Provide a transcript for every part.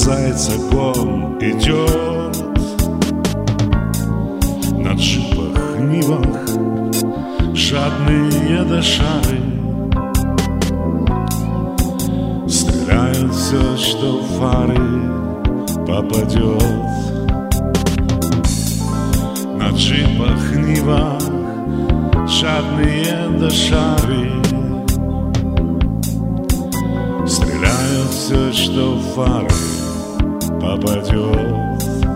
зайца гон идет. На джипах, нивах жадные дошары стреляют все, что в фары попадет. На джипах, нивах жадные дошары стреляют все, что в фары попадет.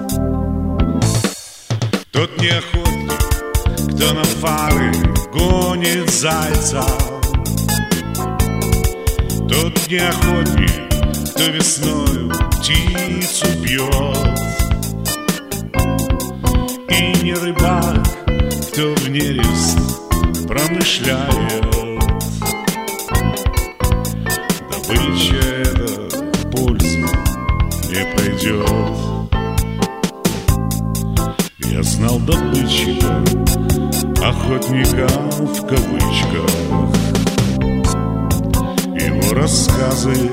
Тот не охотник, кто на фары гонит зайца. Тот не охотник, кто весною птицу бьет. И не рыбак, кто в нерест промышляет. Добыча эта в пользу не пойдет. Я знал добытчика, охотника в кавычках. Его рассказы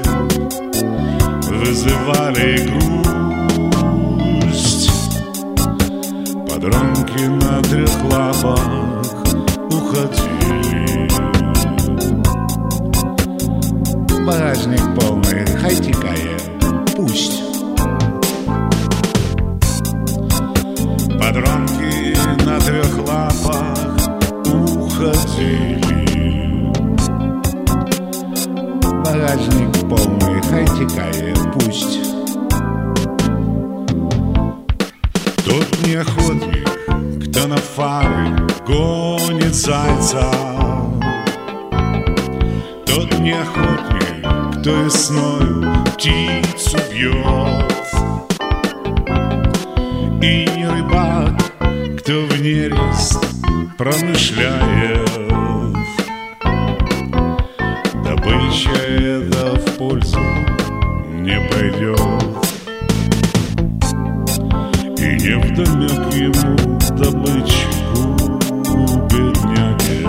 вызывали грусть. Подранки на трех лапах уходили. Багажник полный, хай текает, пусть. Подранки на трех лапах уходили. Багажник полный, хай текает, пусть. Тот не охотник, кто на фары гонит зайца. Тот не охотник, кто весною птицу бьет. И не рыбак, кто в нерест промышляет. Добыча эта в пользу не пойдет. И невдомек ему, добытчику, бедняге,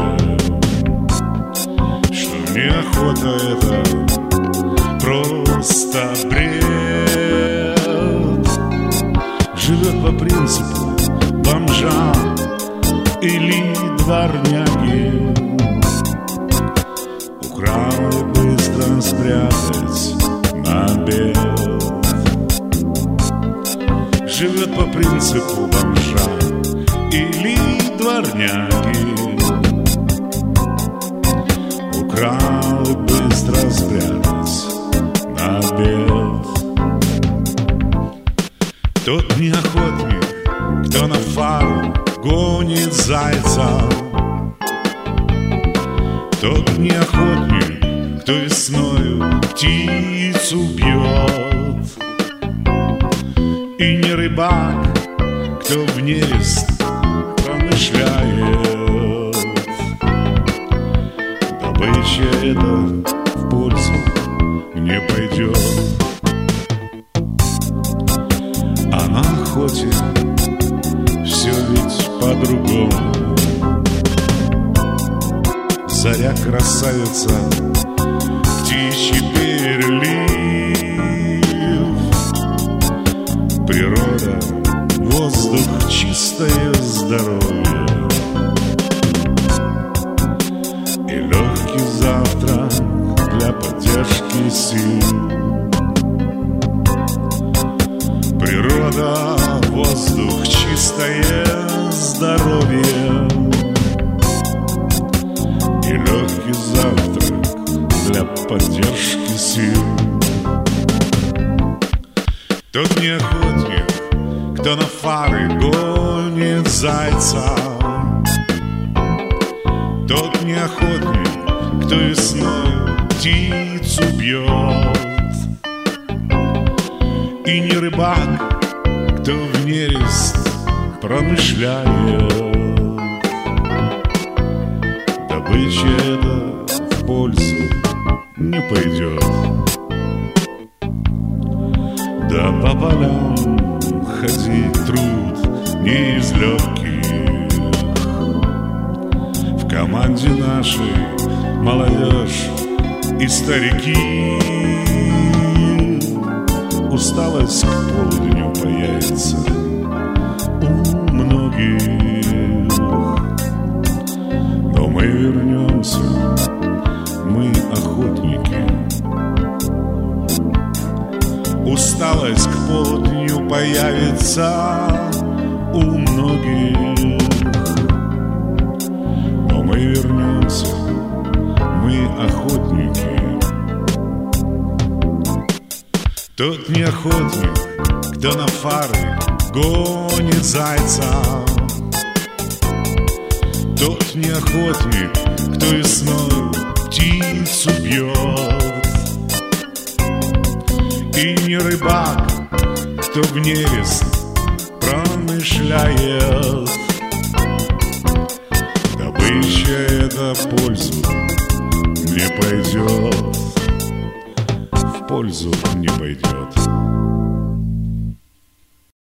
что неохота это просто бред. Живет по принципу бомжа или дворняги. Украл и быстро спрятать на обед. Живет по принципу бомжа или дворняги. Украл и быстро спрятать на обед. Тот не охотник, кто на фару гонит зайца. Тот не охотник, кто весною птицу бьет. И не рыбак, кто в нерест промышляет. Добыча эта в пользу не пойдет. А на охоте все ведь по-другому. Заря красавица, птичий перелив. Природа, воздух, чистое здоровье. И легкий завтрак для поддержки сил. Природа, воздух, чистое здоровье. И легкий завтрак для поддержки сил. Тот не охотник, кто на фары гонит зайца. Тот не охотник, кто весною птицу бьет. И не рыбак, кто в нерест промышляет. Добыча эта в пользу не пойдет. Да по полям ходить труд не из легких. В команде нашей молодежь и старики. усталость к полудню появится у многих. Но мы вернемся, мы охотники. Усталость к полудню появится у многих. Но мы вернемся, мы охотники. Тот не охотник, кто на фары гонит зайца. Тот не охотник, кто весной птицу бьет. И не рыбак, кто в нерест промышляет. Добыча эта в пользу не пойдет, в пользу не пойдет.